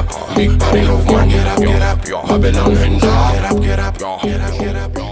Big body movement, get up, yo. Babylon hands up, get up, yo.